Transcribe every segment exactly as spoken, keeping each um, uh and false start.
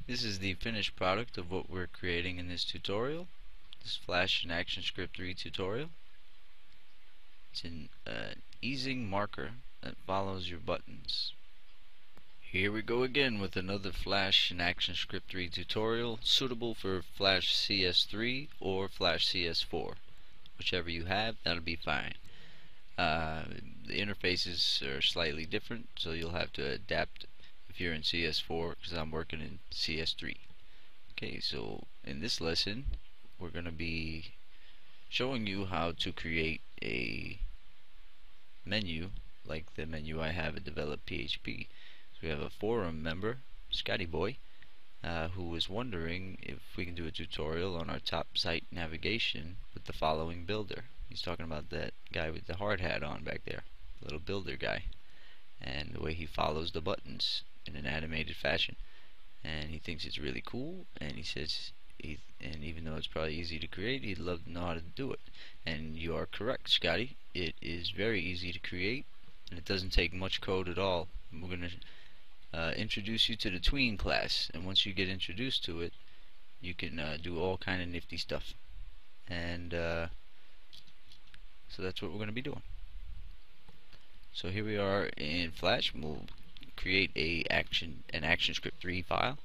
This is the finished product of what we're creating in this tutorial. This Flash and ActionScript three tutorial. It's an uh, easing marker that follows your buttons. Here we go again with another Flash and ActionScript three tutorial suitable for Flash C S three or Flash C S four. Whichever you have, that'll be fine. Uh, the interfaces are slightly different, so you'll have to adapt if you're in C S four, because I'm working in C S three. Okay, so in this lesson we're going to be showing you how to create a menu like the menu I have at Develop P H P. So we have a forum member, Scotty Boy, uh, who was wondering if we can do a tutorial on our top site navigation with the following builder. He's talking about that guy with the hard hat on back there, the little builder guy, and the way he follows the buttons in an animated fashion. And he thinks it's really cool, and he says, he, and even though it's probably easy to create, he'd love to know how to do it. And you are correct, Scotty. It is very easy to create, and it doesn't take much code at all. We're going to uh, introduce you to the tween class, and once you get introduced to it, you can uh, do all kind of nifty stuff. And uh, so that's what we're going to be doing. So here we are in Flash. We'll create a action an ActionScript three file,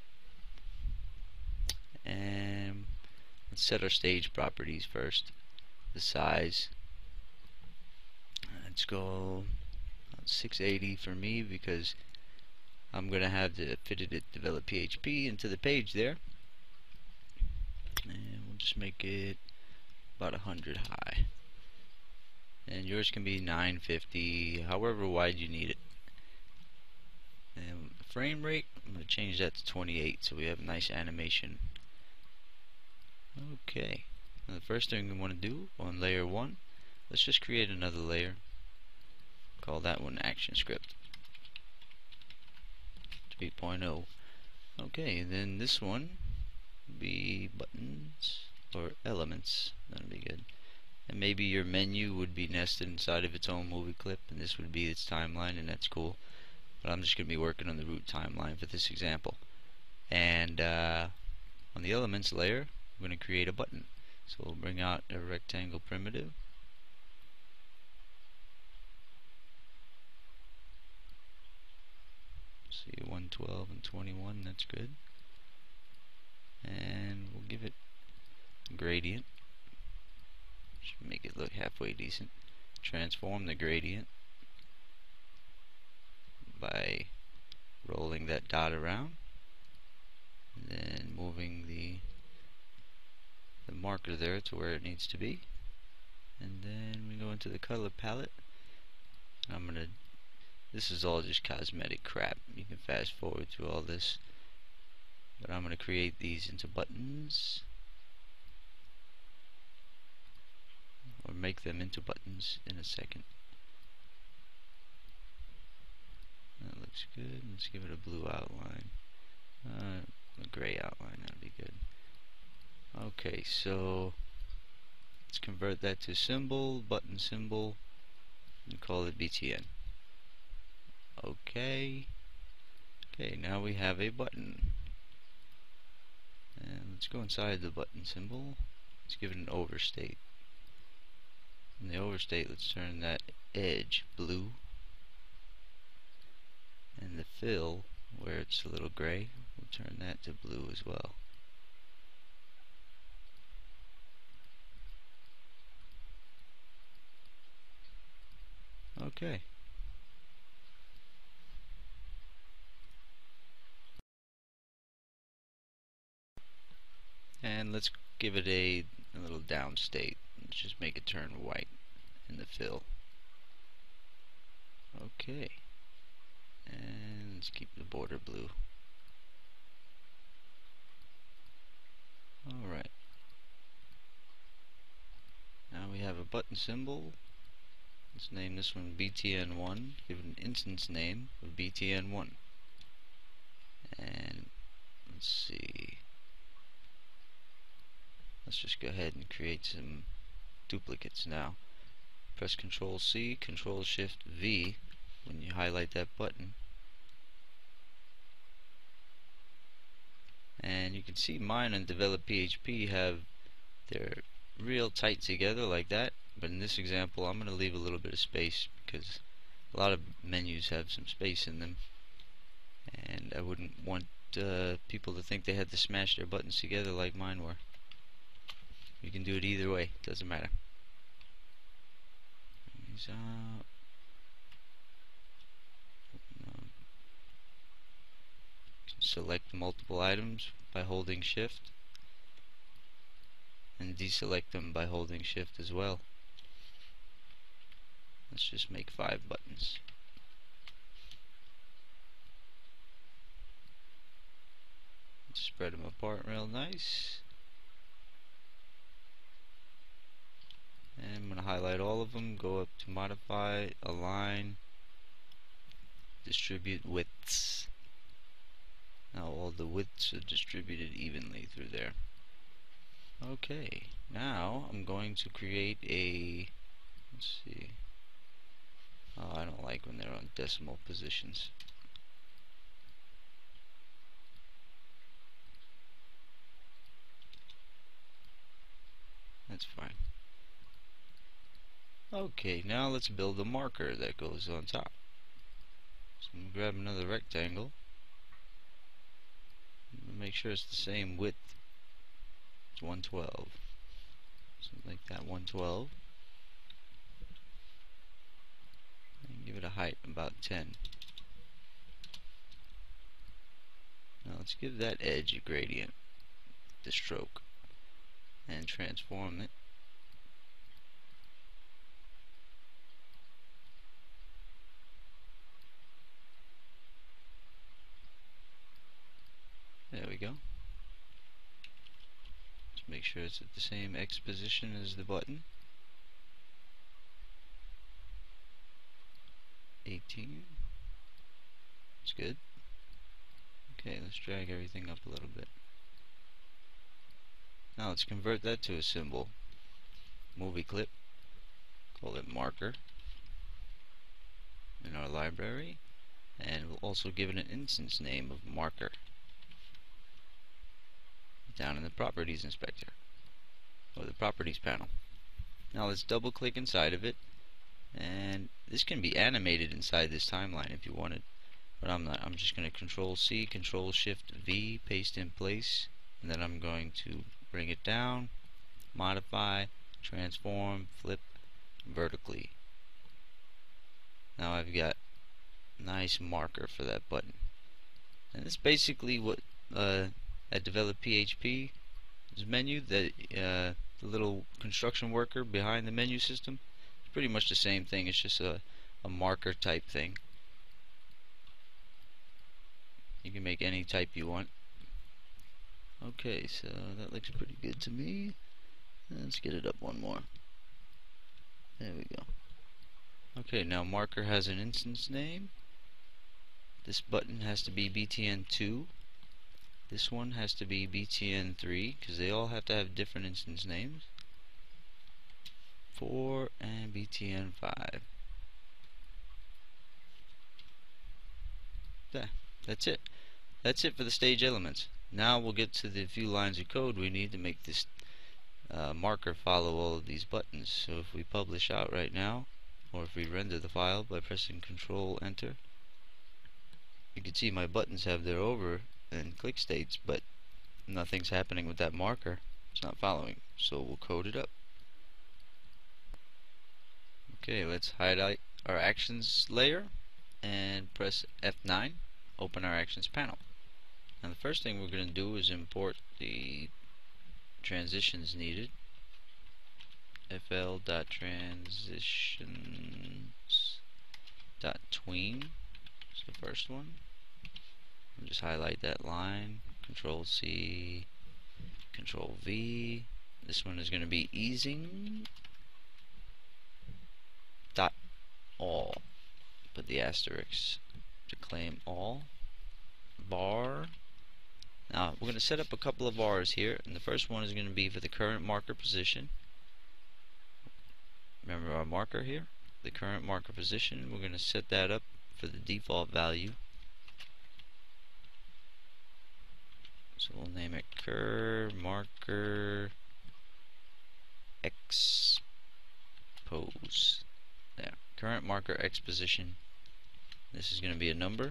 and let's set our stage properties first. The size, let's go six eighty for me, because I'm gonna have to fit it at Develop P H P into the page there, and we'll just make it about one hundred high, and yours can be nine fifty, however wide you need it. And frame rate, I'm going to change that to twenty-eight so we have a nice animation. Okay, now the first thing we want to do on layer one, let's just create another layer. Call that one ActionScript three point oh. Okay, then this one will be buttons or elements. That'll be good. And maybe your menu would be nested inside of its own movie clip, and this would be its timeline, and that's cool. But I'm just going to be working on the root timeline for this example. And uh, on the elements layer, we're going to create a button. So we'll bring out a rectangle primitive. See, one twelve and twenty-one, that's good. And we'll give it a gradient. Should make it look halfway decent. Transform the gradient by rolling that dot around, and then moving the the marker there to where it needs to be, and then we go into the color palette. I'm gonna this is all just cosmetic crap, you can fast forward through all this, but I'm gonna create these into buttons, or make them into buttons in a second. That looks good. Let's give it a blue outline, uh, a gray outline, that'll be good. Okay, so let's convert that to symbol, button symbol, and call it B T N. Okay, okay, now we have a button. And let's go inside the button symbol. Let's give it an overstate. In the overstate, let's turn that edge blue, and the fill, where it's a little gray, we'll turn that to blue as well. Okay. And let's give it a, a little downstate. Let's just make it turn white in the fill. Okay. And let's keep the border blue. Alright. Now we have a button symbol. Let's name this one B T N one. Give it an instance name of B T N one. And let's see. Let's just go ahead and create some duplicates now. Press Control C, Control Shift V when you highlight that button. and you can see mine and Develop P H P have they're real tight together like that, but in this example I'm going to leave a little bit of space because a lot of menus have some space in them, and I wouldn't want uh, people to think they had to smash their buttons together like mine were. You can do it either way, doesn't matter. These out. Select multiple items by holding shift, and deselect them by holding shift as well. Let's just make five buttons. Spread them apart real nice. And I'm going to highlight all of them, go up to modify, align, distribute widths. Now all the widths are distributed evenly through there. Okay, now I'm going to create a, let's see, oh, I don't like when they're on decimal positions. That's fine. Okay, now let's build a marker that goes on top. So I'm going to grab another rectangle. Make sure it's the same width. It's one twelve. So like that, one twelve. And give it a height about ten. Now let's give that edge a gradient, the stroke, and transform it. There we go. Let's make sure it's at the same X position as the button. eighteen. That's good. Okay, let's drag everything up a little bit. Now let's convert that to a symbol. Movie clip. Call it marker in our library, and we'll also give it an instance name of marker down in the properties inspector, or the properties panel. Now let's double click inside of it, and this can be animated inside this timeline if you wanted, but I'm not. I'm just going to control C, control shift V, paste in place, and then I'm going to bring it down, modify, transform, flip vertically. Now I've got a nice marker for that button, and that's basically what uh, at Develop P H P menu, that uh, the little construction worker behind the menu system, it's pretty much the same thing. It's just a, a marker type thing. You can make any type you want. Okay, so that looks pretty good to me. Let's get it up one more. There we go. Okay, now marker has an instance name. This button has to be B T N two. This one has to be B T N three, because they all have to have different instance names. four and B T N five. There, that's it. That's it for the stage elements. Now we'll get to the few lines of code we need to make this uh, marker follow all of these buttons. So if we publish out right now, or if we render the file by pressing Control Enter, you can see my buttons have their over and click states, but nothing's happening with that marker. It's not following, so we'll code it up. Okay, let's highlight our actions layer and press F nine, open our actions panel. Now the first thing we're going to do is import the transitions needed. fl.transitions.tween is the first one. I'll just highlight that line, Control C, Control V. This one is going to be easing dot all. Put the asterisk to claim all. Var. Now we're going to set up a couple of vars here, and the first one is going to be for the current marker position. Remember our marker here, the current marker position. We're going to set that up for the default value. So we'll name it cur marker expose. There, current marker X position. This is going to be a number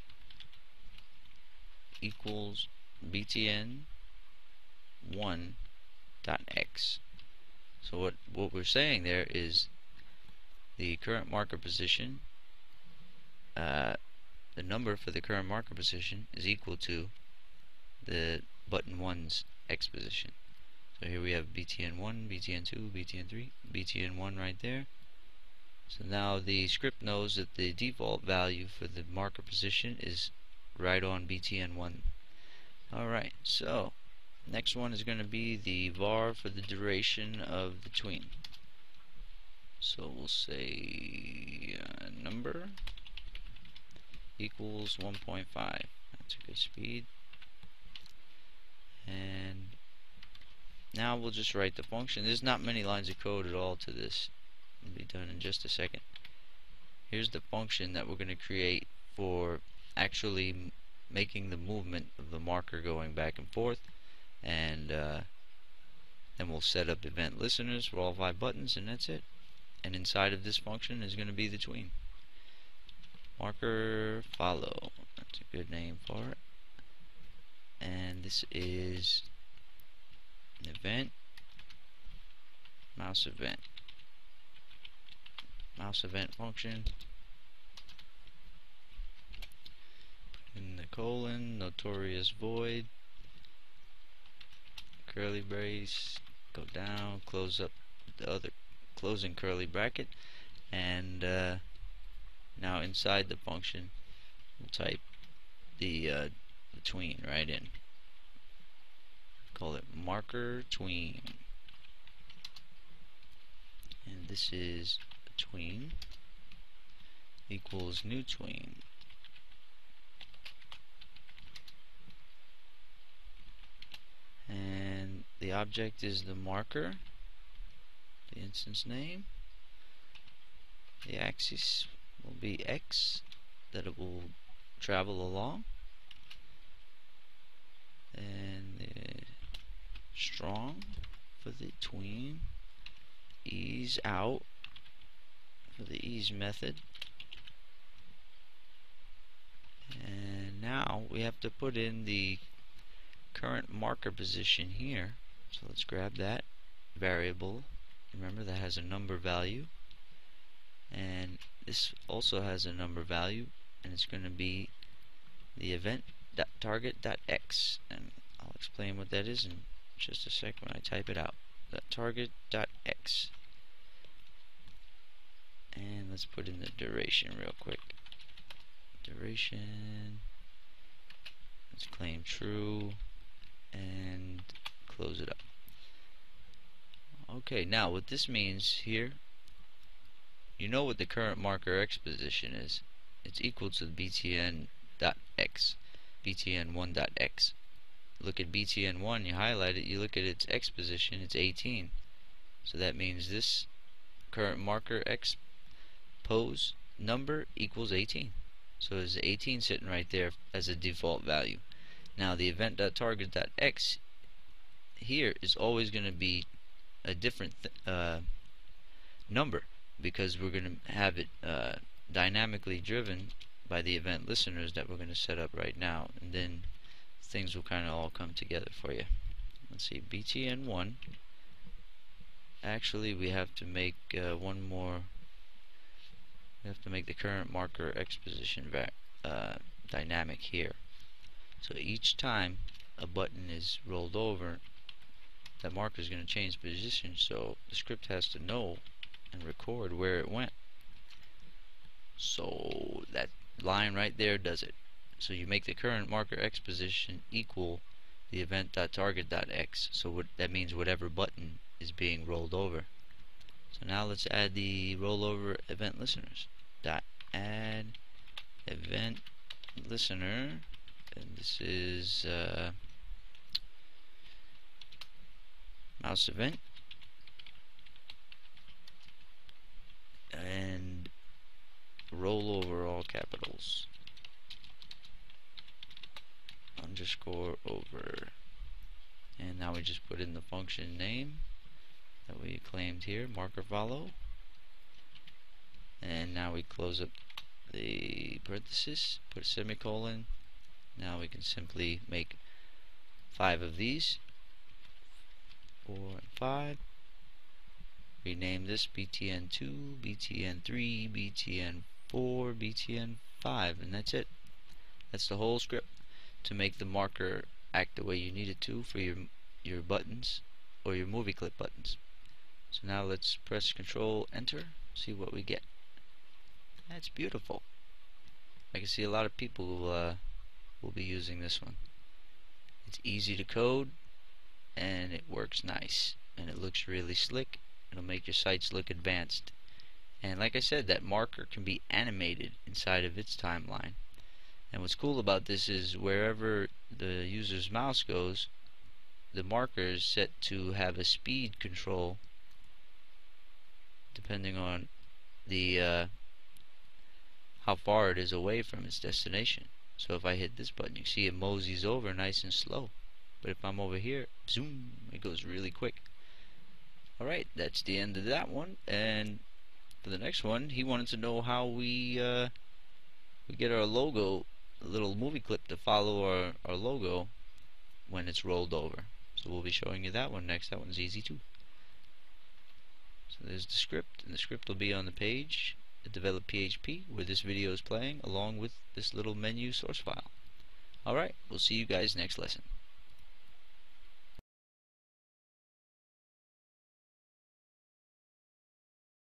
equals B T N one dot X. So what what we're saying there is the current marker position, uh, the number for the current marker position is equal to the button one's X position. So here we have B T N one, B T N two, B T N three, B T N one right there. So now the script knows that the default value for the marker position is right on B T N one. Alright, so next one is going to be the var for the duration of the tween. So we'll say uh, number equals one point five. That's a good speed. And now we'll just write the function. There's not many lines of code at all to this. It'll be done in just a second. Here's the function that we're going to create for actually m making the movement of the marker going back and forth, and uh, then we'll set up event listeners for all five buttons, and that's it. And inside of this function is going to be the tween. Marker follow. That's a good name for it. And this is an event, mouse event, mouse event function. In the colon, notorious void, curly brace, go down, close up the other closing curly bracket, and uh, now inside the function we'll type the, uh, the tween right in. Call it marker tween, and this is a tween equals new tween. And the object is the marker, the instance name. The axis will be X, that it will travel along, and the strong for the tween, ease out for the ease method. And now we have to put in the current marker position here. So let's grab that variable. Remember, that has a number value, and this also has a number value, and it's going to be the event target dot X, and I'll explain what that is in just a sec when I type it out. That target dot X. And let's put in the duration real quick. Duration. Let's claim true and close it up. Okay, now what this means here, you know what the current marker X position is. It's equal to the B T N dot X, B T N one dot X. Look at B T N one, you highlight it, you look at its X position, it's eighteen. So that means this current marker X pose number equals eighteen. So there's eighteen sitting right there as a default value. Now the event dot target dot X here is always going to be a different th uh, number, because we're going to have it uh, dynamically driven by the event listeners that we're going to set up right now, and then things will kind of all come together for you. Let's see, B T N one. Actually, we have to make uh, one more. We have to make the current marker X position uh, dynamic here. So each time a button is rolled over, that marker is going to change position, so the script has to know and record where it went. So that line right there does it. So you make the current marker X position equal the event dot target dot X. So what that means, whatever button is being rolled over. So now let's add the rollover event listeners. Dot add event listener, and this is uh, mouse event, and rollover all capitals underscore over. And now we just put in the function name that we claimed here, marker follow. And now we close up the parenthesis, put a semicolon. Now we can simply make five of these, four and five. Rename this B T N two, B T N three, B T N four, B T N five, and that's it. That's the whole script to make the marker act the way you need it to for your your buttons or your movie clip buttons. So now let's press Control Enter, see what we get. That's beautiful. I can see a lot of people will, uh, will be using this one. It's easy to code and it works nice and it looks really slick. It'll make your sites look advanced. And like I said, that marker can be animated inside of its timeline. And what's cool about this is wherever the user's mouse goes, the marker is set to have a speed control depending on the uh, how far it is away from its destination. So if I hit this button, you see it moseys over nice and slow. But if I'm over here, zoom, it goes really quick. Alright, that's the end of that one. And for the next one, he wanted to know how we uh, we get our logo, a little movie clip to follow our, our logo when it's rolled over. So we'll be showing you that one next. That one's easy too. So there's the script, and the script will be on the page at Develop P H P where this video is playing, along with this little menu source file. Alright, we'll see you guys next lesson.